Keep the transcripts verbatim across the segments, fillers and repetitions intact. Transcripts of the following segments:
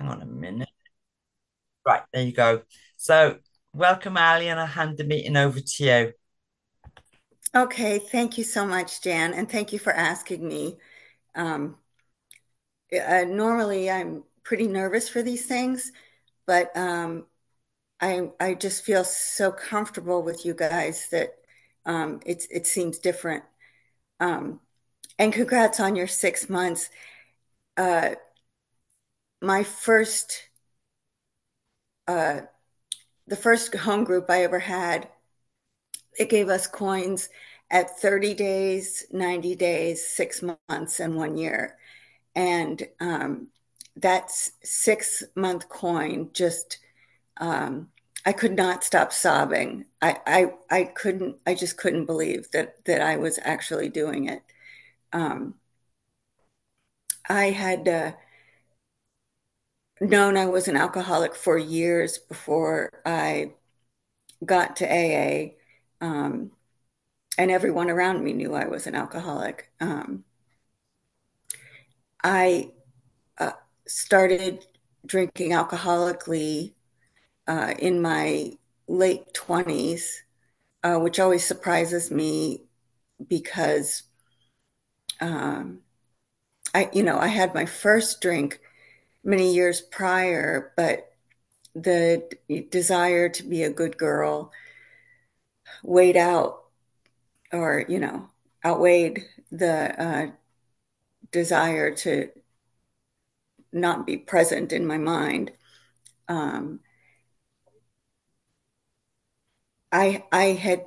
on a minute. Right, there you go. So, welcome, Ali, and I'll hand the meeting over to you. Okay, thank you so much, Jan, and thank you for asking me. Um, uh, Normally, I'm pretty nervous for these things, but um, I I just feel so comfortable with you guys that um, it's it seems different. Um, and congrats on your six months. Uh, my first, uh, the first home group I ever had, it gave us coins at thirty days, ninety days, six months, and one year. And um, that six month coin just, um, I could not stop sobbing. I, I, I couldn't, I just couldn't believe that, that I was actually doing it. Um, I had uh, known I was an alcoholic for years before I got to A A. Um, and everyone around me knew I was an alcoholic. Um, I uh, started drinking alcoholically uh, in my late twenties, uh, which always surprises me because um, I, you know, I had my first drink many years prior, but the d- desire to be a good girl weighed out, or, you know, outweighed the uh, desire to not be present in my mind. Um, I, I had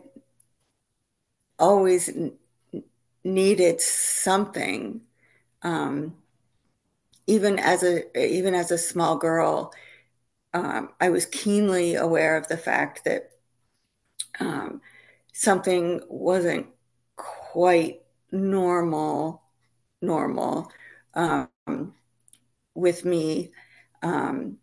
always n- needed something, um, even as a even as a small girl. um, I was keenly aware of the fact that um, something wasn't quite normal normal um, with me, um,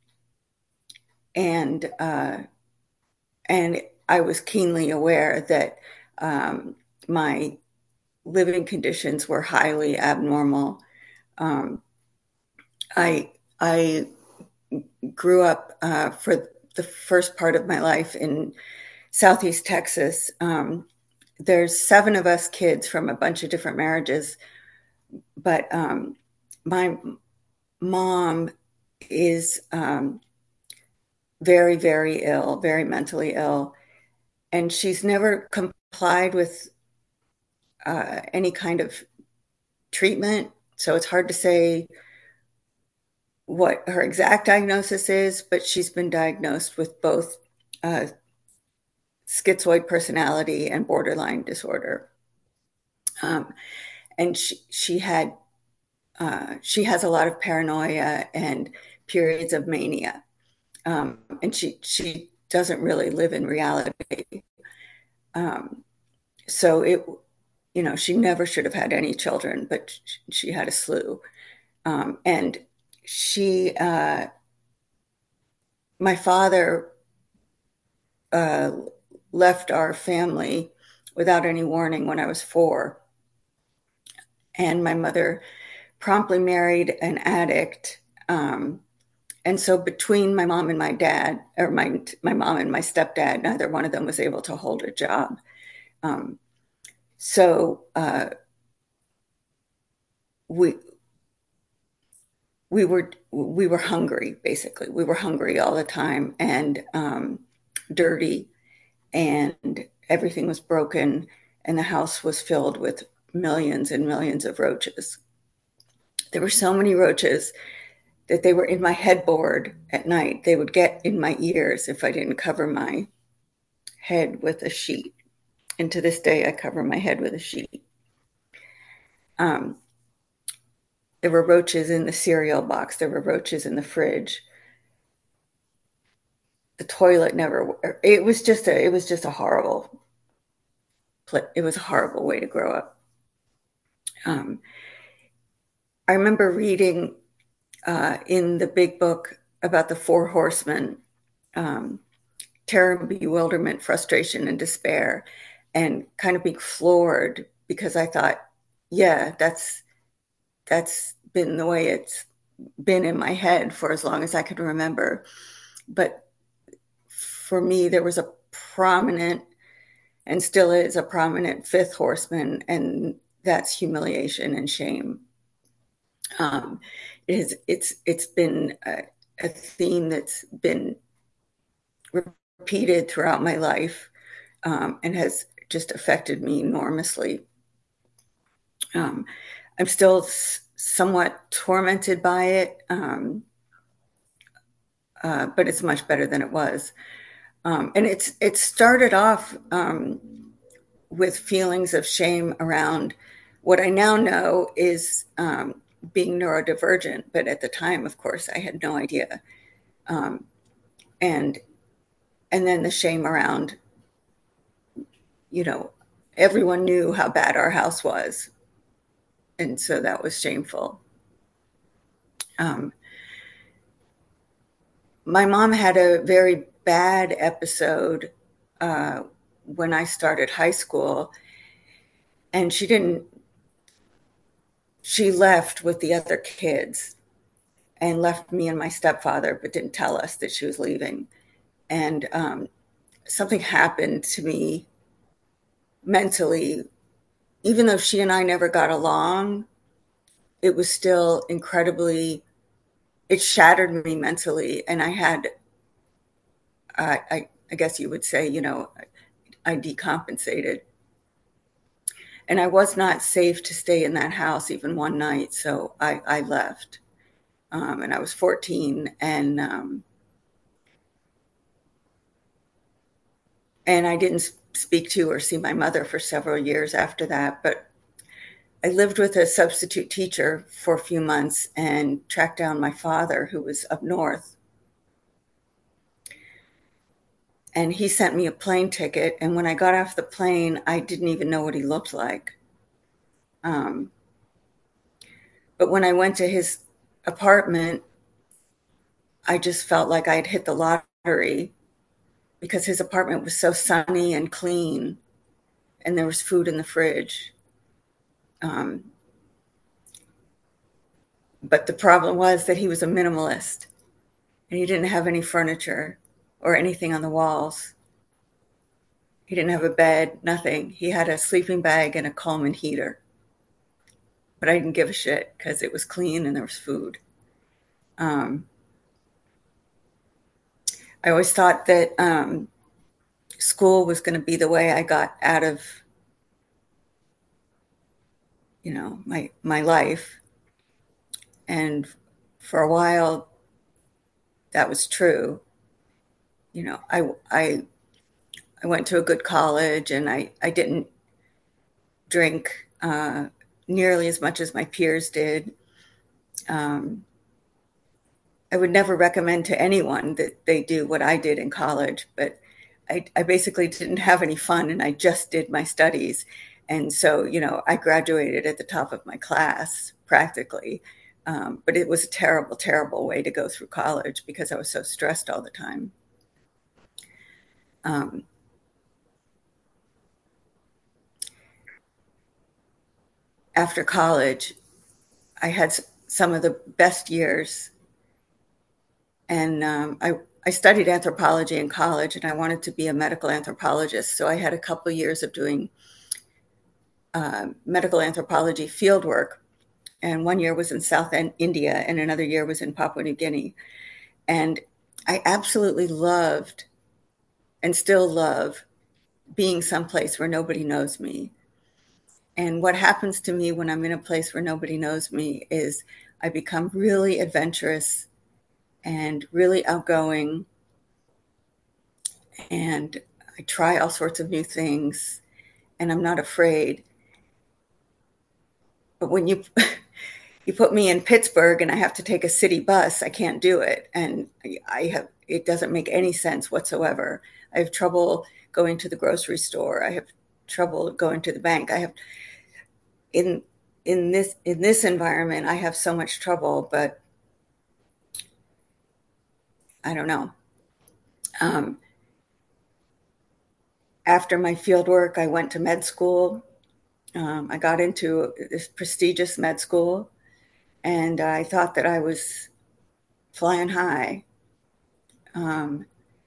and uh, and I was keenly aware that um, my living conditions were highly abnormal. Um, I I grew up uh, for the first part of my life in Southeast Texas. Um, there's seven of us kids from a bunch of different marriages, but um, my mom is um, very, very ill, very mentally ill, and she's never complied with uh, any kind of treatment. So it's hard to say what her exact diagnosis is, but she's been diagnosed with both uh, schizoid personality and borderline disorder. Um, and she, she had uh, she has a lot of paranoia and periods of mania, um, and she she doesn't really live in reality. Um, so it, you know, she never should have had any children, but she had a slew. Um, and she, uh, my father, uh, left our family without any warning when I was four, and my mother promptly married an addict. Um, and so between my mom and my dad, or my my mom and my stepdad, neither one of them was able to hold a job. Um, so uh, we we were we were hungry. Basically, we were hungry all the time, and um, dirty, and everything was broken, and the house was filled with millions and millions of roaches. There were so many roaches that they were in my headboard at night. They would get in my ears if I didn't cover my head with a sheet. And to this day, I cover my head with a sheet. Um, there were roaches in the cereal box. There were roaches in the fridge. The toilet never. It was just a. It was just a horrible. It was a horrible way to grow up. Um, I remember reading uh, in the big book about the four horsemen: um, terror, bewilderment, frustration, and despair, and kind of being floored because I thought, yeah, that's that's been the way it's been in my head for as long as I could remember. But for me, there was a prominent, and still is a prominent, fifth horseman, and that's humiliation and shame. Um, it is, it's it's been a, a theme that's been repeated throughout my life, um, and has just affected me enormously. Um, I'm still s- somewhat tormented by it, um, uh, but it's much better than it was. Um, and it's it started off um, with feelings of shame around what I now know is um, being neurodivergent. But at the time, of course, I had no idea. Um, and and then the shame around, you know, everyone knew how bad our house was, and so that was shameful. Um, my mom had a very bad episode uh, when I started high school, and she didn't. She left with the other kids and left me and my stepfather, but didn't tell us that she was leaving. And um, something happened to me mentally, even though she and I never got along. It was still incredibly. It shattered me mentally, and I had. Uh, I, I guess you would say, you know, I decompensated, and I was not safe to stay in that house even one night. So I, I left, um, and I was fourteen, and um, and I didn't speak to or see my mother for several years after that. But I lived with a substitute teacher for a few months and tracked down my father, who was up north. And he sent me a plane ticket. And when I got off the plane, I didn't even know what he looked like. Um, but when I went to his apartment, I just felt like I'd hit the lottery because his apartment was so sunny and clean, and there was food in the fridge. Um, but the problem was that he was a minimalist, and he didn't have any furniture or anything on the walls. He didn't have a bed, nothing. He had a sleeping bag and a Coleman heater. But I didn't give a shit because it was clean and there was food. Um, I always thought that um, school was going to be the way I got out of, you know, my my life. And for a while, that was true. You know, I I I went to a good college, and I I didn't drink uh, nearly as much as my peers did. Um, I would never recommend to anyone that they do what I did in college, but I, I basically didn't have any fun, and I just did my studies. And so, you know, I graduated at the top of my class practically. Um, but it was a terrible, terrible way to go through college because I was so stressed all the time. Um, After college, I had some of the best years, and um, I I studied anthropology in college, and I wanted to be a medical anthropologist. So I had a couple of years of doing uh, medical anthropology field work, and one year was in South India, and another year was in Papua New Guinea. And I absolutely loved, and still love, being someplace where nobody knows me. And what happens to me when I'm in a place where nobody knows me is I become really adventurous and really outgoing, and I try all sorts of new things, and I'm not afraid. But when you you put me in Pittsburgh and I have to take a city bus, I can't do it. And I have, it doesn't make any sense whatsoever. I have trouble going to the grocery store. I have trouble going to the bank. I have in in this in this environment, I have so much trouble, but I don't know. Um, After my field work, I went to med school. Um, I got into this prestigious med school, and I thought that I was flying high. Um,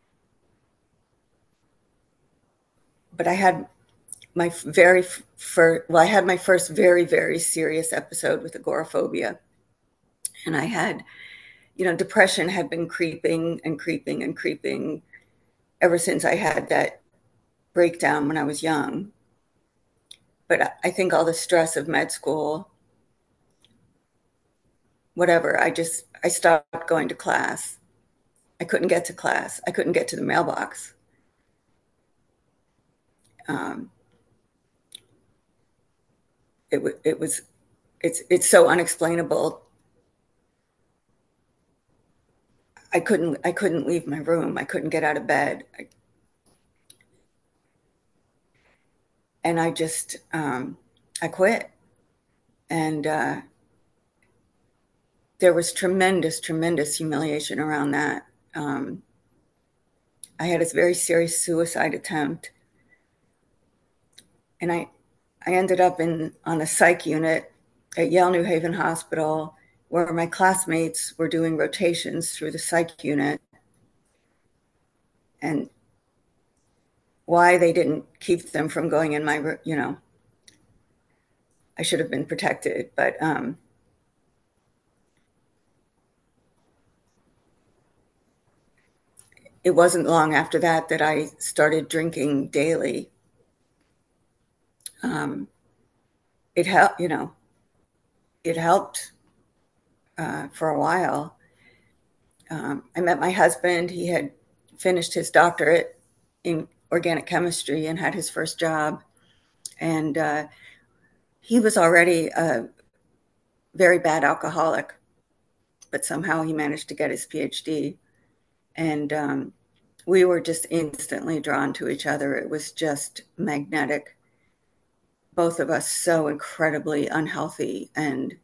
but I had my very first, well, I had my first very, very serious episode with agoraphobia. And I had, you know, depression had been creeping and creeping and creeping ever since I had that breakdown when I was young. But I think all the stress of med school, whatever, I just, I stopped going to class. I couldn't get to class. I couldn't get to the mailbox. Um, it, it was, it's, it's so unexplainable. I couldn't, I couldn't leave my room. I couldn't get out of bed. I, and I just, um, I quit. And uh, there was tremendous, tremendous humiliation around that. Um, I had a very serious suicide attempt, and I, I ended up in on a psych unit at Yale New Haven Hospital, where my classmates were doing rotations through the psych unit, and why they didn't keep them from going in my, you know, I should have been protected, but um, it wasn't long after that that I started drinking daily. Um, it helped, you know, it helped uh, for a while. Um, I met my husband. He had finished his doctorate in organic chemistry and had his first job. And uh, he was already a very bad alcoholic, but somehow he managed to get his PhD. And um, we were just instantly drawn to each other. It was just magnetic. Both of us so incredibly unhealthy, and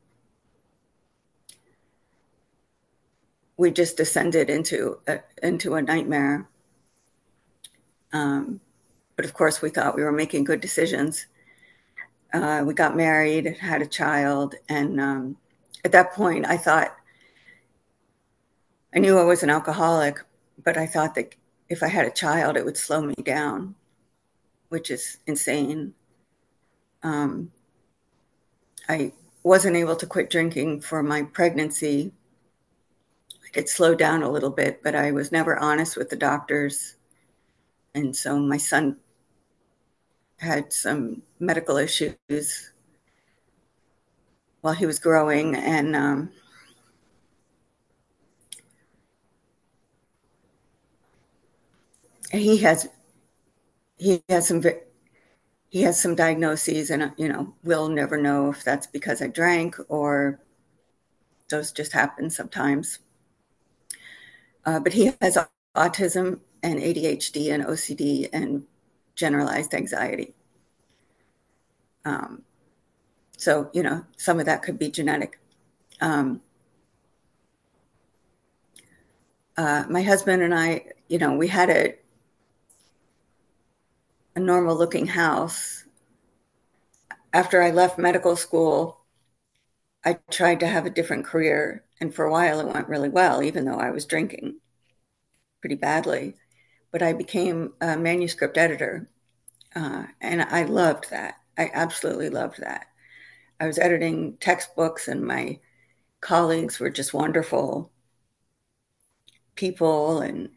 we just descended into a, into a nightmare. Um, but of course, we thought we were making good decisions. Uh, we got married, had a child, and um, at that point, I thought I knew I was an alcoholic, but I thought that if I had a child, it would slow me down, which is insane. Um, I wasn't able to quit drinking for my pregnancy. I did slow down a little bit, but I was never honest with the doctors. And so my son had some medical issues while he was growing, and um, he has he has some he has some diagnoses, and you know we'll never know if that's because I drank or those just happen sometimes. Uh, but he has autism and A D H D and O C D and generalized anxiety. Um, so you know some of that could be genetic. Um, uh, my husband and I, you know, we had a a normal looking house. After I left medical school, I tried to have a different career. And for a while, it went really well, even though I was drinking pretty badly. But I became a manuscript editor. Uh, and I loved that. I absolutely loved that. I was editing textbooks, and my colleagues were just wonderful people. And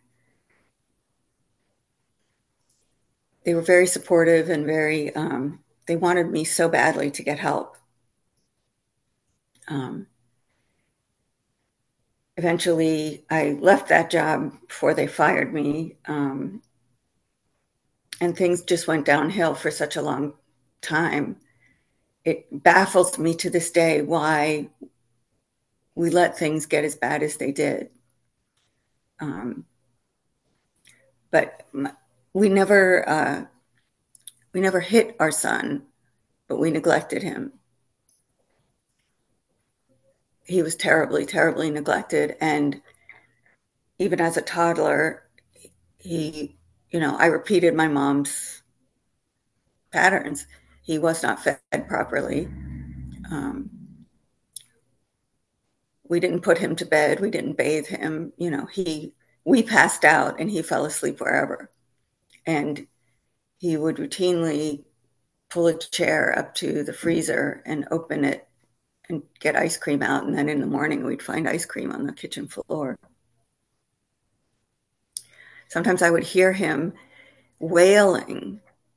they were very supportive and very, um, they wanted me so badly to get help. Um, eventually, I left that job before they fired me. Um, and things just went downhill for such a long time. It baffles me to this day why we let things get as bad as they did. Um, but we never uh, we never hit our son, but we neglected him. He was terribly, terribly neglected, and even as a toddler, he, you know, I repeated my mom's patterns. He was not fed properly. Um, we didn't put him to bed. We didn't bathe him. You know, he, we passed out and he fell asleep wherever. And he would routinely pull a chair up to the freezer and open it and get ice cream out. And then in the morning, we'd find ice cream on the kitchen floor. Sometimes I would hear him wailing,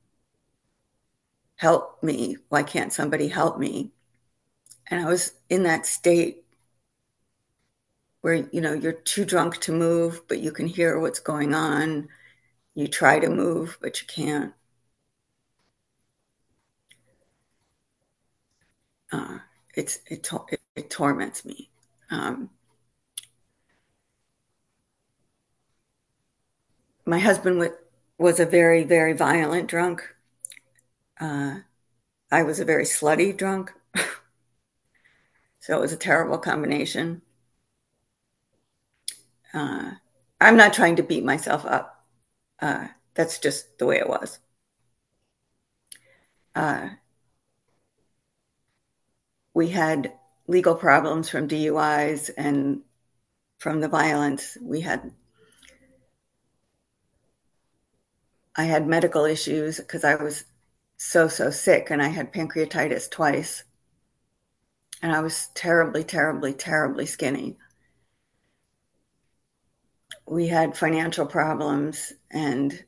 "Help me. Why can't somebody help me?" And I was in that state where, you know, you're too drunk to move, but you can hear what's going on. You try to move, but you can't. Uh, it's it, it, it torments me. Um, my husband w- was a very, very violent drunk. Uh, I was a very slutty drunk. So it was a terrible combination. Uh, I'm not trying to beat myself up. Uh, that's just the way it was. Uh, we had legal problems from D U Is and from the violence. We had, I had medical issues because I was so, so sick, and I had pancreatitis twice. And I was terribly, terribly, terribly skinny. We had financial problems, and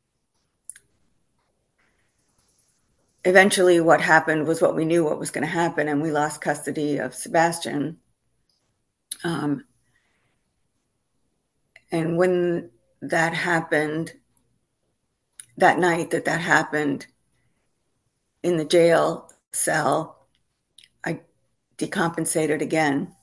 eventually what happened was what we knew what was going to happen, and we lost custody of Sebastian. Um, and when that happened, that night that that happened in the jail cell, I decompensated again.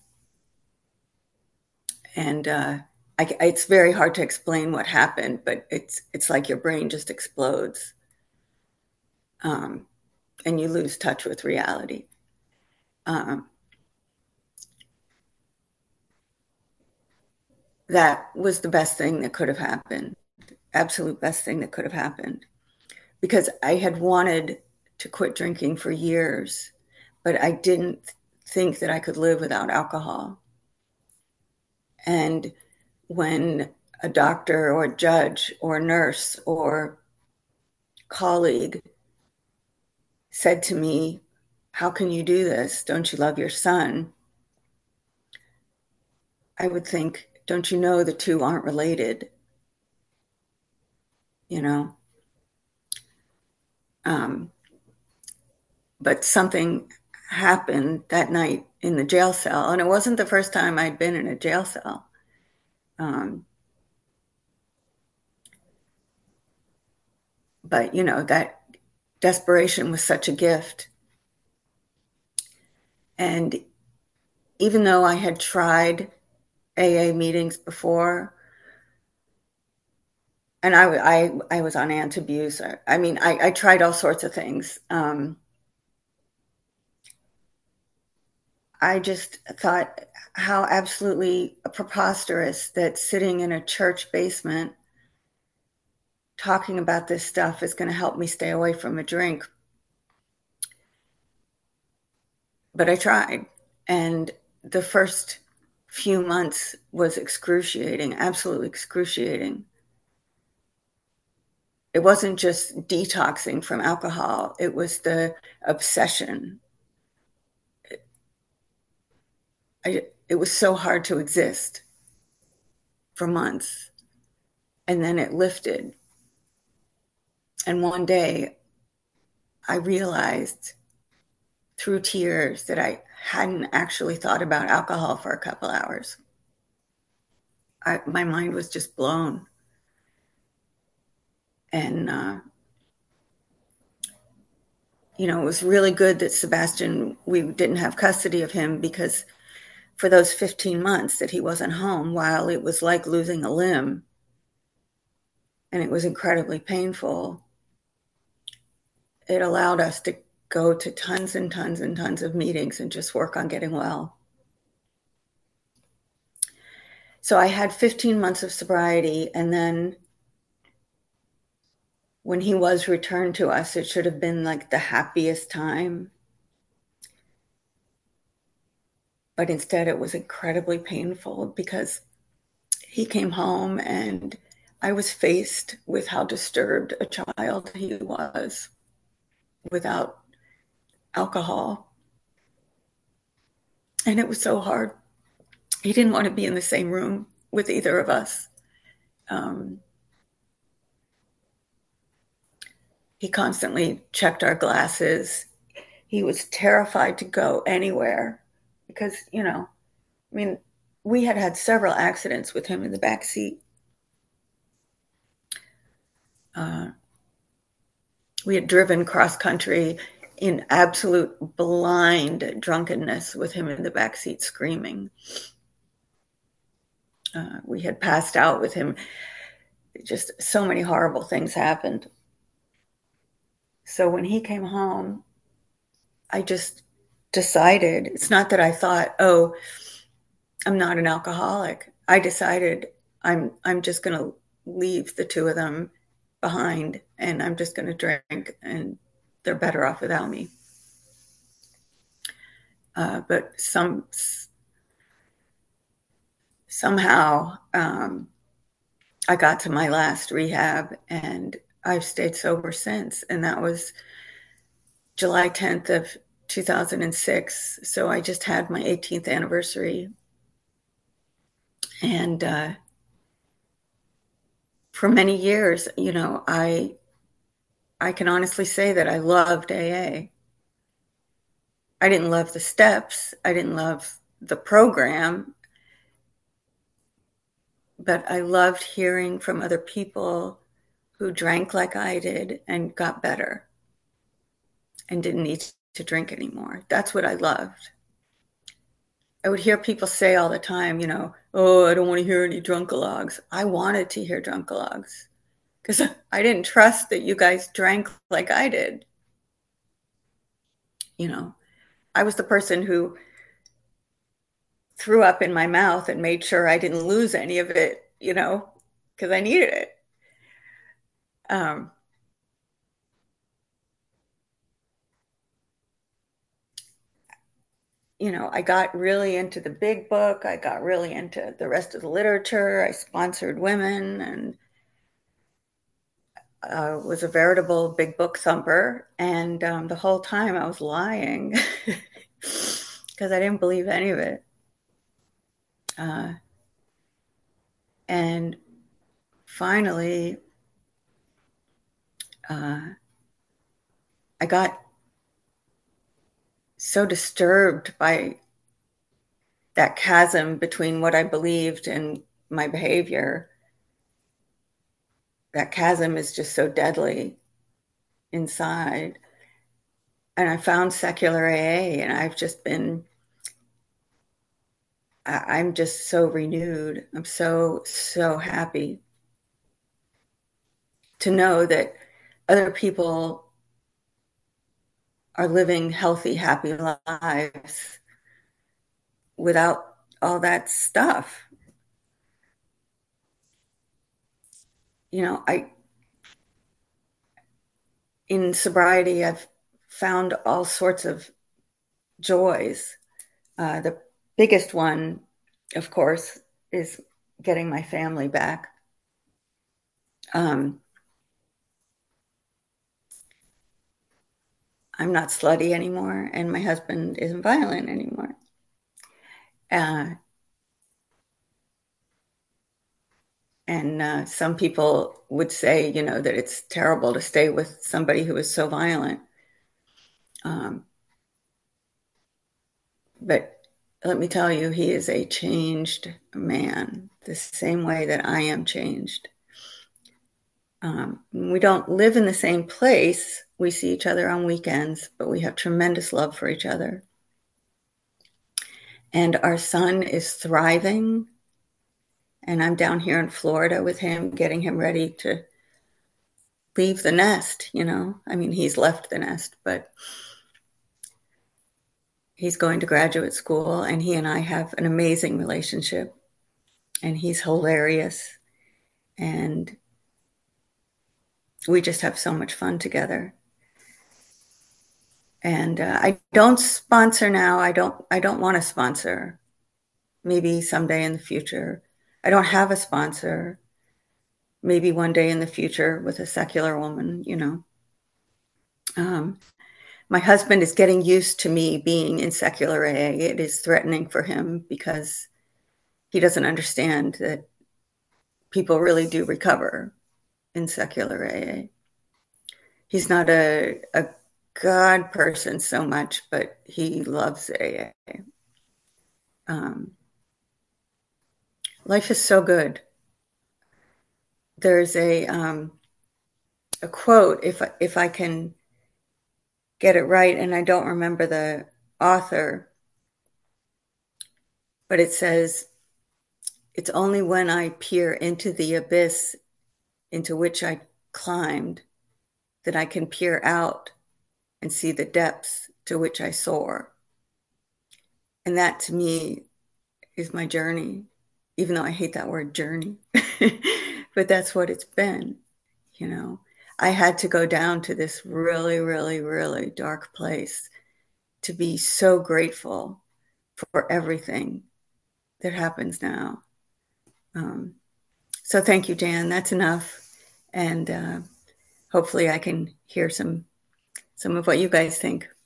And uh, I, it's very hard to explain what happened, but it's it's like your brain just explodes, um, and you lose touch with reality. Um, that was the best thing that could have happened, absolute best thing that could have happened, because I had wanted to quit drinking for years, but I didn't think that I could live without alcohol. And when a doctor or judge or nurse or colleague said to me, "How can you do this? Don't you love your son?" I would think, don't you know the two aren't related? You know? Um, but something happened that night in the jail cell, and it wasn't the first time I'd been in a jail cell. Um, but, you know, that desperation was such a gift. And even though I had tried A A meetings before, and I, I, I was on antabuse. I mean, I, I tried all sorts of things. Um, I just thought how absolutely preposterous that sitting in a church basement talking about this stuff is going to help me stay away from a drink. But I tried. And the first few months was excruciating, absolutely excruciating. It wasn't just detoxing from alcohol, it was the obsession. I, it was so hard to exist for months. And then it lifted. And one day I realized through tears that I hadn't actually thought about alcohol for a couple hours. I, my mind was just blown. And, uh, you know, it was really good that Sebastian, we didn't have custody of him, because for those fifteen months that he wasn't home, while it was like losing a limb and it was incredibly painful, it allowed us to go to tons and tons and tons of meetings and just work on getting well. So I had fifteen months of sobriety, and then when he was returned to us, it should have been like the happiest time. but instead it was incredibly painful because he came home and I was faced with how disturbed a child he was without alcohol. And it was so hard. He didn't want to be in the same room with either of us. Um, he constantly checked our glasses. He was terrified to go anywhere because, you know, I mean, we had had several accidents with him in the back seat. Uh, we had driven cross country in absolute blind drunkenness with him in the back seat screaming. Uh, we had passed out with him. Just so many horrible things happened. So when he came home, I just decided, it's not that I thought, oh, I'm not an alcoholic. I decided I'm I'm just going to leave the two of them behind and I'm just going to drink and they're better off without me. Uh, but some somehow um, I got to my last rehab and I've stayed sober since. And that was July tenth of two thousand six. So I just had my eighteenth anniversary. And uh, for many years, you know, I I can honestly say that I loved A A. I didn't love the steps. I didn't love the program, but I loved hearing from other people who drank like I did and got better and didn't need to drink anymore. That's what I loved. I would hear people say all the time, you know, oh, I don't want to hear any drunkalogs. I wanted to hear drunkalogs because I didn't trust that you guys drank like I did. You know, I was the person who threw up in my mouth and made sure I didn't lose any of it, you know, because I needed it. Um, you know, I got really into the big book. I got really into the rest of the literature. I sponsored women and uh, was a veritable big book thumper. And um, the whole time I was lying because I didn't believe any of it. Uh, and finally, uh, I got so disturbed by that chasm between what I believed and my behavior. That chasm is just so deadly inside. And I found secular A A, and I've just been, I'm just so renewed. I'm so, so happy to know that other people are living healthy, happy lives without all that stuff. You know, I, in sobriety, I've found all sorts of joys. Uh, the biggest one, of course, is getting my family back. Um, I'm not slutty anymore, and my husband isn't violent anymore. Uh, and uh, some people would say, you know, that it's terrible to stay with somebody who is so violent. Um, but let me tell you, he is a changed man, the same way that I am changed. Um, we don't live in the same place. We see each other on weekends, but we have tremendous love for each other. And our son is thriving. And I'm down here in Florida with him, getting him ready to leave the nest, you know. I mean, he's left the nest, but he's going to graduate school, and he and I have an amazing relationship. And he's hilarious. And we just have so much fun together. And uh, I don't sponsor now. I don't. I don't want to sponsor. Maybe someday in the future. I don't have a sponsor. Maybe one day in the future with a secular woman. You know. Um, my husband is getting used to me being in secular A A. It is threatening for him because he doesn't understand that people really do recover in secular A A. He's not a, a God person so much, but he loves A A. Um, life is so good. There's a um, a quote, if if I can get it right, and I don't remember the author, but it says, "It's only when I peer into the abyss into which I climbed that I can peer out and see the depths to which I soar." And that to me is my journey, even though I hate that word journey. But that's what it's been, you know. I had to go down to this really, really, really dark place to be so grateful for everything that happens now. Um, so thank you, Dan. That's enough. And uh, hopefully I can hear some some of what you guys think.